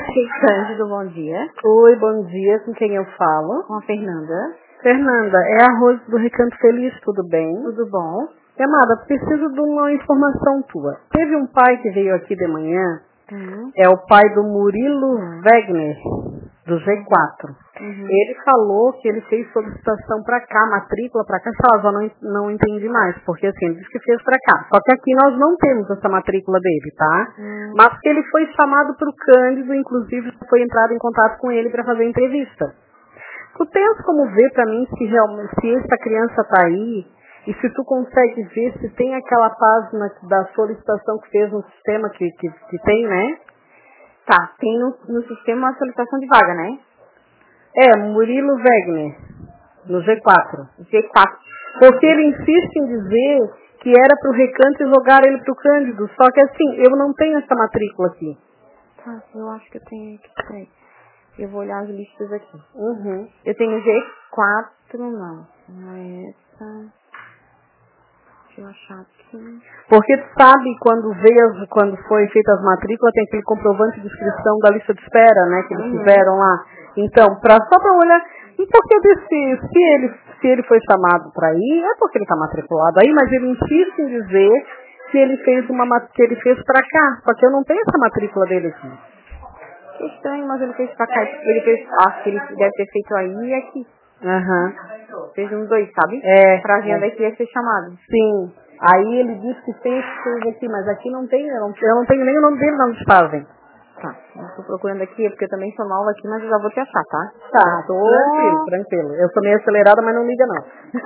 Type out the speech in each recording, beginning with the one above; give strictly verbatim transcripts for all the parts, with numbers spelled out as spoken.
Cândido, bom dia. Oi, bom dia. Com quem eu falo? Com a Fernanda. Fernanda, é a Rose do Recanto Feliz, tudo bem? Tudo bom? Amada, preciso de uma informação tua. Teve um pai que veio aqui de manhã, Uhum. é o pai do Murilo Wegner, do G quatro. Uhum. Ele falou que ele fez solicitação para cá, matrícula para cá, só eu não, não entendi mais, porque assim, ele disse que fez para cá. Só que aqui nós não temos essa matrícula dele, tá? Uhum. Mas que ele foi chamado para o Cândido, inclusive foi entrado em contato com ele para fazer entrevista. Tu tens como ver para mim se realmente, se essa criança tá aí, e se tu consegue ver se tem aquela página da solicitação que fez no sistema que, que, que tem, né? Tá, tem no, no sistema uma solicitação de vaga, né? É, Murilo Wegner, no G quatro. G quatro. Porque ele insiste em dizer que era pro Recanto e jogar ele pro Cândido, só que assim, eu não tenho essa matrícula aqui. Tá, eu acho que eu tenho aqui, peraí. Eu vou olhar as listas aqui. Uhum. Eu tenho G quatro, não. Não é essa. Deixa eu achar aqui. Porque tu sabe, quando veio, quando foi feita as matrículas, tem aquele comprovante de inscrição da lista de espera, né, que eles Uhum. fizeram lá. Então, pra, só pra olhar, e porque desse, se ele, se ele foi chamado pra ir, é porque ele tá matriculado aí, mas ele insiste em dizer que ele fez uma, ma- que ele fez pra cá, só que eu não tenho essa matrícula dele aqui. Que estranho, mas ele fez pra cá. Ele fez, acho que ele deve ter feito aí e aqui. Aham. Fez uns dois, sabe? É. Pra vir é. daqui ia ser chamado. Sim. Aí ele disse que fez coisa aqui, mas aqui não tem, eu não, eu não tenho nem o nome dele na listagem. Tá, eu tô procurando aqui, porque eu também sou nova aqui, mas eu já vou te achar, tá? Tá, Tô... tranquilo, tranquilo. Eu sou meio acelerada, mas não liga não.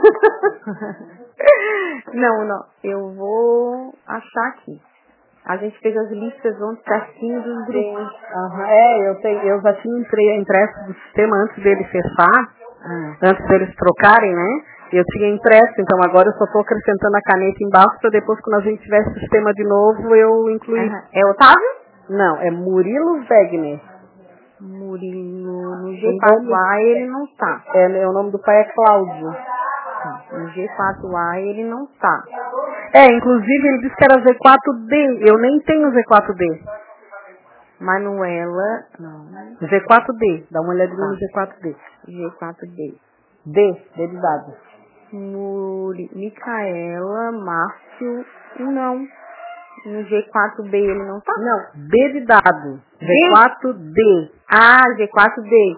não, não, eu vou achar aqui. A gente fez as listas ontem certinho dos grupos. Aham, é, eu, tenho, eu já tinha entre- impresso do sistema antes dele fechar, Ah. antes deles trocarem, né? Eu tinha impresso, então agora eu só estou acrescentando a caneta embaixo para depois, quando a gente tiver sistema de novo, eu incluir. Aham. É Otávio? Não, é Murilo Wegner. Murilo, no O G quatro nome, A ele não tá. é, o nome do pai é Cláudio. No G quatro A ele não tá. É, inclusive ele disse que era Z quatro D, eu nem tenho Z quatro D. Manuela, não. Z quatro D, dá uma olhadinha Tá. no Z quatro D. G quatro D. D, D de dado. Muri, Micaela, Márcio, não. No G quatro B ele não tá? Não, D de dado. D? Z quatro D. Ah, G quatro D.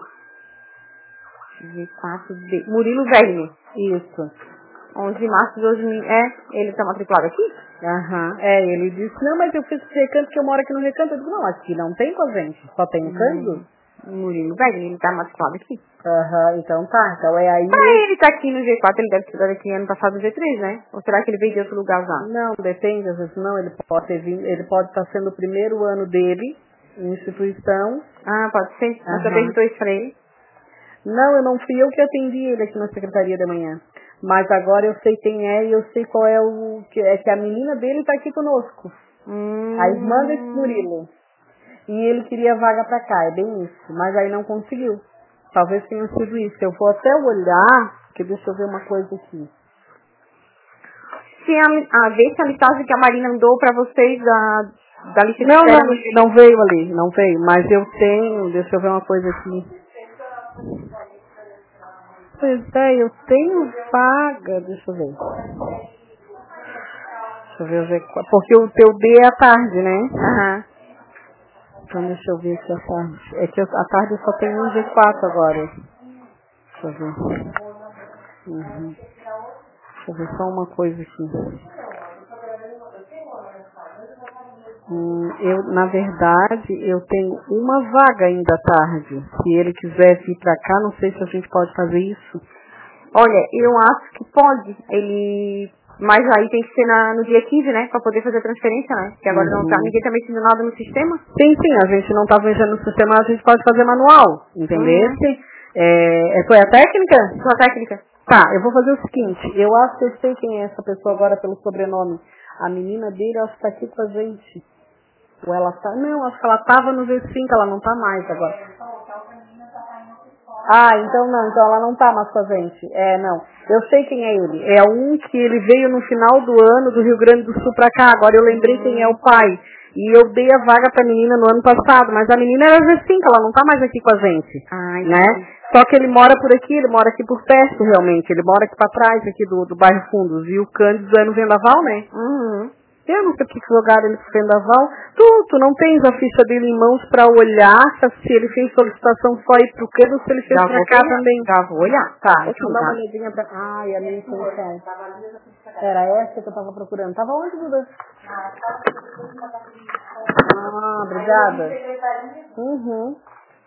G quatro D. Murilo Wegner. Isso. onze de março de dois mil. É, ele tá matriculado aqui? Aham. É, ele disse, não, mas eu fiz esse recanto que eu moro aqui no recanto. Eu disse, não, aqui não tem com a gente, só tem o Cândido. Murilo Wegner, ele tá matriculado aqui. Aham, então tá. Então é aí. Ah, ele tá aqui no G quatro, ele deve ter estudado aqui ano passado no G três, né? Ou será que ele veio de outro lugar já? Não, depende, às vezes não, ele pode ter vindo, ele pode estar sendo o primeiro ano dele em instituição. Ah, pode ser. Mas você Aham. perguntou isso pra ele? Não, eu não fui eu que atendi ele aqui na secretaria da manhã. Mas agora eu sei quem é e eu sei qual é o. Que é que a menina dele está aqui conosco. Hum. A irmã desse Murilo. E ele queria vaga pra cá, é bem isso. Mas aí não conseguiu. Talvez tenha sido isso. Eu vou até olhar, que deixa eu ver uma coisa aqui. Se a, a ver se a listagem que a Marina mandou pra vocês da, da lista de Não, espera não, não veio ali, não veio. Mas eu tenho, deixa eu ver uma coisa aqui. Pois é, eu tenho vaga, deixa eu ver. Deixa eu ver, o G quatro, porque o teu D é à tarde, né? Aham. Então deixa eu ver aqui a tarde. É que eu, a tarde eu só tenho um G quatro agora. Deixa eu ver. Uhum. Deixa eu ver só uma coisa aqui. Hum, eu, na verdade, eu tenho uma vaga ainda à tarde. Se ele quiser vir pra cá, não sei se a gente pode fazer isso. Olha, eu acho que pode. Ele... Mas aí tem que ser na, no dia quinze, né? Pra poder fazer a transferência, né? Porque agora Uhum. não tá, ninguém tá mexendo nada no sistema. Sim, sim, a gente não tá mexendo no sistema, a gente pode fazer manual, entendeu? Uhum. É, é, foi a técnica? Sua técnica. Tá, eu vou fazer o seguinte, eu acho que eu sei quem é essa pessoa agora pelo sobrenome. A menina dele, eu acho que tá aqui com a gente. Ou ela tá, não, acho que ela tava no V cinco, ela não tá mais agora. Ah, então não, então ela não tá mais com a gente. É, não. Eu sei quem é ele. É um que ele veio no final do ano do Rio Grande do Sul pra cá. Agora eu lembrei quem é o pai. E eu dei a vaga pra menina no ano passado, mas a menina era G cinco, ela não tá mais aqui com a gente. Ai, né? Só que ele mora por aqui, ele mora aqui por perto realmente. Ele mora aqui pra trás, aqui do, do bairro Fundos. E o Cândido é no Vendaval, né? Uhum. Eu não sei porque que jogaram ele pro Vendaval. Tu, tu não tens a ficha dele em mãos pra olhar se ele fez solicitação só ir pro Cândido ou se ele fez Já pra vou cá olhar. também. Já vou olhar. Tá, Vou então dá uma tá. olhadinha pra... Ai, a minha intenção. Era essa que eu tava procurando. Tava onde, Duda? Ah, obrigada. Uhum.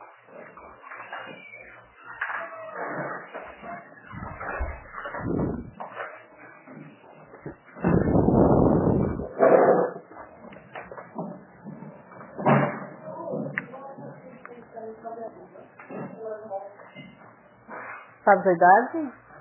Sabe a idade?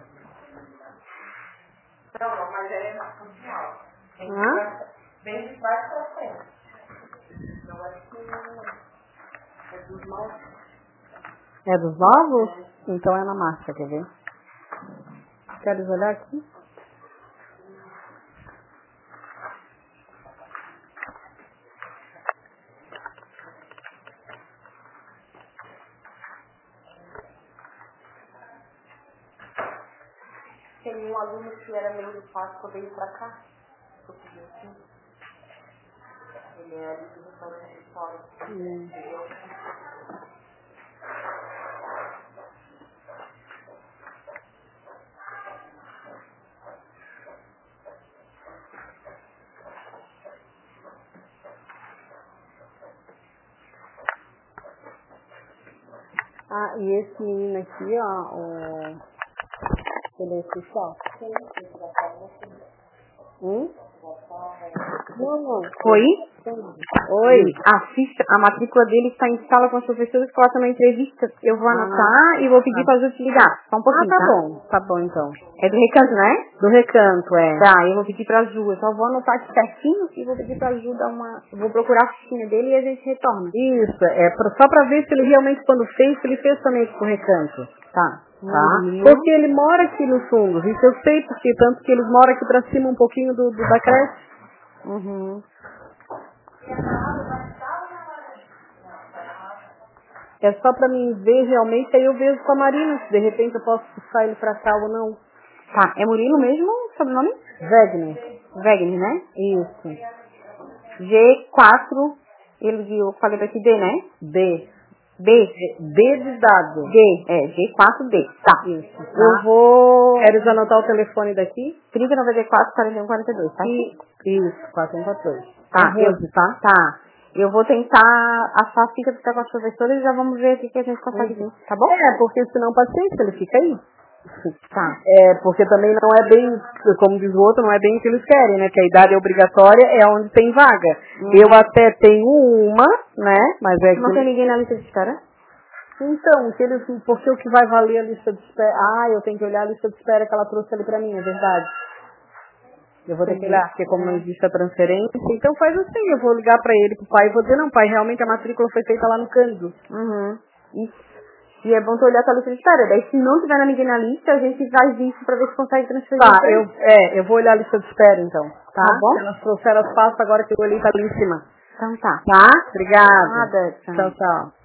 Não, não, mas é funcional. Tem que Hã? bem de trás pra frente. Não é que é dos novos. É dos novos? Então é na marcha, quer ver? Queres olhar aqui? Tem um aluno que era meio do Páscoa, veio pra cá. Ele é ali do restaurante de fora. Hum. Ah, e esse menino aqui, ó, o... ele é especial? Hum? Não, não. Oi? Oi. A ficha, a matrícula dele está em sala com os professores que coloca na entrevista. Eu vou Ah. anotar e vou pedir para a Ju te ligar. Só um Ah, pouquinho, tá tá? bom. Tá bom, então. É do recanto, né? Do recanto, é. Tá, eu vou pedir pra Ju. Eu só vou anotar aqui certinho e vou pedir pra Ju dar uma... Eu vou procurar a fichinha dele e a gente retorna. Isso, é pra, só pra ver se ele realmente, quando fez, se ele fez também aqui pro recanto. Tá. Tá? Uhum. Porque ele mora aqui no fundo, isso eu sei, porque tanto que eles moram aqui pra cima um pouquinho do, do da creche. Uhum. É só pra mim ver realmente, aí eu vejo com a Marina, se de repente eu posso puxar ele pra cá ou não. Tá, é Murilo mesmo o sobrenome? Wegner. Wegner, né? Isso. G quatro, ele, eu falei daqui D, né? D. B. D de dado. D, é, G quatro D. Tá. Isso. Tá? Eu vou... Queres anotar o telefone daqui? trinta, noventa e quatro, quarenta e um, quarenta e dois, tá? E, isso, quatro um quatro dois. Tá, É eu, Rose, tá? tá. Eu vou tentar achar a ficha que ficar com as professoras e já vamos ver o que que a gente consegue ver, tá bom? É, porque senão paciência, ele fica aí. Tá. É, porque também não é bem, como diz o outro, não é bem o que eles querem, né? Que a idade obrigatória é onde tem vaga. Hum. Eu até tenho uma, né? Mas é Não que... tem ninguém na lista de espera? Então, que eles, porque o que vai valer a lista de espera... Ah, eu tenho que olhar a lista de espera que ela trouxe ali pra mim, é verdade. Eu vou ter que Entendi. olhar, porque como não existe a transferência, então faz assim, eu vou ligar pra ele, pro pai, e vou dizer, não, pai, realmente a matrícula foi feita lá no Cândido. Uhum. Isso. E é bom tu olhar a tua lista de espera. Daí se não tiver ninguém na lista, a gente faz isso pra ver se consegue transferir. Tá, pra eu, ele. é, eu vou olhar a lista de espera então, tá? Tá bom? Se elas trouxeram as pastas, agora que eu olhei tá ali em cima. Então tá. Tá? Obrigada. Nada. Tchau, tchau.